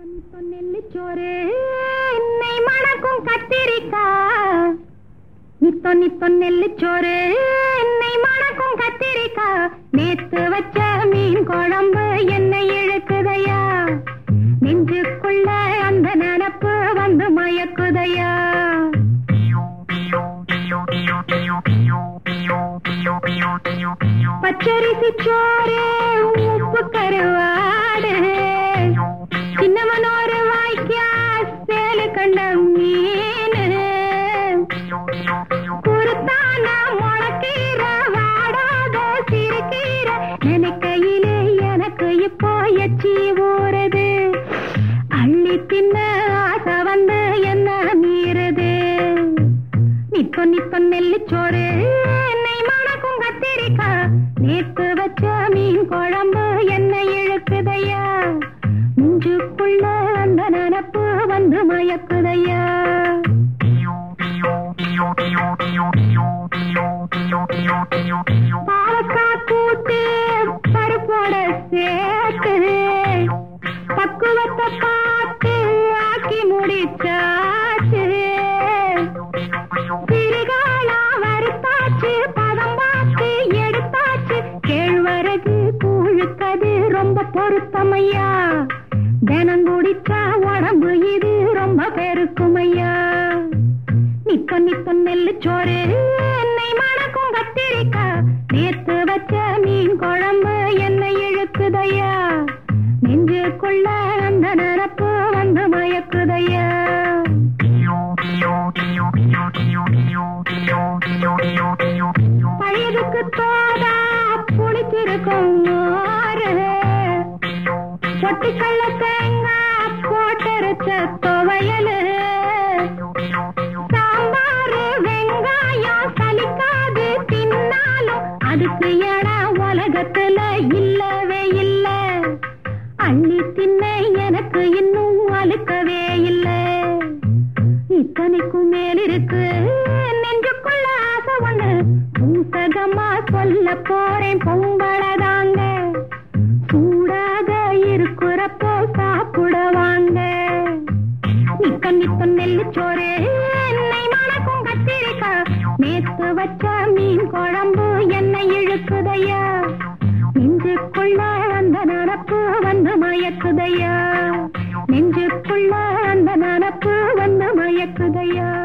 நெல்லிச்சோறு என்னை மணக்கும் கத்திரிக்காய் நித்தோ நித்தோ நெல்லிச்சோறு என்னை மணக்கும் கத்திரிக்காய் நேத்து வச்ச மீன் குழம்பு என்னை இழுக்குதையா நெஞ்சுக்குள்ள அந்த நினப்பு வந்து மயக்குதையா பச்சரிசி சோறு உப்பு கருவாடு சின்னவனோரு வாய்க்கா சேலு கண்ட மீன் குருத்தான முளக்கீர வாடாத சிறுகீர நினைக்கையிலே எனக்கு இப்போ எச்சி ஊறுது அள்ளி தின்ன ஆசை வந்து என்ன மீறுது நித்தோ நித்தோ நெல்லிச்சோறு என்னை மணக்கும் கத்திரிக்காய் நேத்து வச்ச மீன் குழம்பு என்னை இழுக்குதையா நெஞ்சுக்குள்ள அந்த நினப்பு வந்து மயக்குதையா பாலக்காய் கூட்டு பருப்போட சேர்த்து பக்குவத்தை பார்த்து ஆக்கி முடிச்சாச்சு சிறுகாலா வறுத்தாச்சு பதம் பார்த்து எடுத்தாச்சு கேழ்வரகு கூழுக்கது ரொம்ப பொருத்தமையா தினம் குடிச்சா உடம்பு இது ரொம்ப பெருக்குமையா நித்தோ நித்தோ நெல்லிச்சோறு என்னை மணக்கும் கத்திரிக்காய் நேத்து வச்ச மீன் குழம்பு என்னை இழுக்குதையா நெஞ்சுக்குள்ள அந்த நினப்பு வந்து மயக்குதையா பழையதுக்கு தோதா புளிச்சிருக்கும் பொட்டுக்கல்ல தேங்காய் போட்டரைச்ச துவையலு சாம்பாரு வெங்காயம் சலிக்காது தின்னாலும் அதுக்கு இடம் உலகத்துல இல்லவே இல்ல அள்ளி தின்ன எனக்கு இன்னும் அழுக்கவே இல்ல இத்தனைக்கும் மேலிருக்கு நெஞ்சுக்குள்ள ஆசை ஒண்ணு பூசகமா சொல்ல போறேன் பொங்கலதாங்க சூடாக இருக்கிறப்போ சாப்பிடுவாங்க நித்தோ நித்தோ நெல்லிச்சோறு என்னை மணக்கும் கத்திரிக்காய் நேத்து வச்ச மீன் குழம்பு என்னை இழுக்குதையா நெஞ்சுக்குள்ள அந்த நினப்பு வந்து மயக்குதையா நெஞ்சுக்குள்ள அந்த நினப்பு வந்து மயக்குதையா